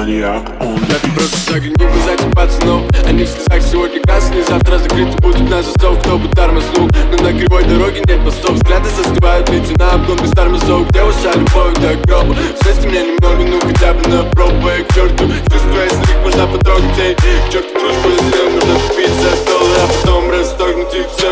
маньяк. Он да ты просто загляни в глаза этих пацанов. Они в слезах сегодня красные, завтра закрыты будут на засов. Кто бы тормознул, но на кривой дороге нет постов. Взгляды застывают, лети на обгон без тормозов. Где ваша любовь до гроба? Свести меня немного, ну хотя бы на пробу. К черту, чувствую, если их можно потрогать. Эй, к черту дружбу, если нужно купить за $1, а потом расторгнуть и все.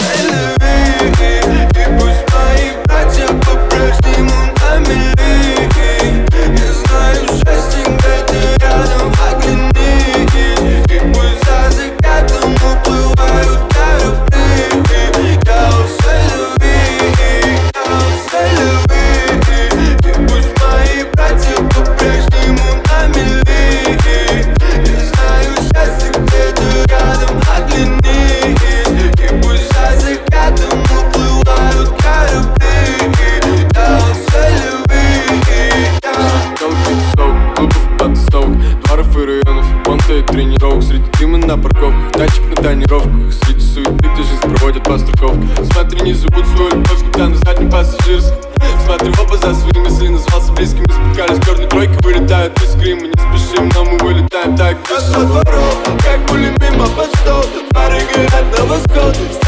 И пусть мои братья по-прежнему на мели. Я знаю счастье, когда ты рядом, оглянись. И пусть за закатом уплывают корабли. Я уже любви, я уже любви. И пусть мои братья по-прежнему на мели. Я знаю счастье, когда ты рядом, оглянись. И пусть за закатом уплывают корабли. Я уже любви, Клубов подстовок, дворов и районов, понты и тренировок. Среди дыма на парковках, тачек на тонировках. Среди суеты, где жизнь проводит по строковке. Смотри, не забудь свою любовь, когда на заднем пассажирском. Смотри в оба за свои мысли, назвался близким. Мы спускались, черной тройкой вылетают из грима. Не спешим, но мы вылетаем так. со дворов, как пули мимо постов. Фары горят на восход.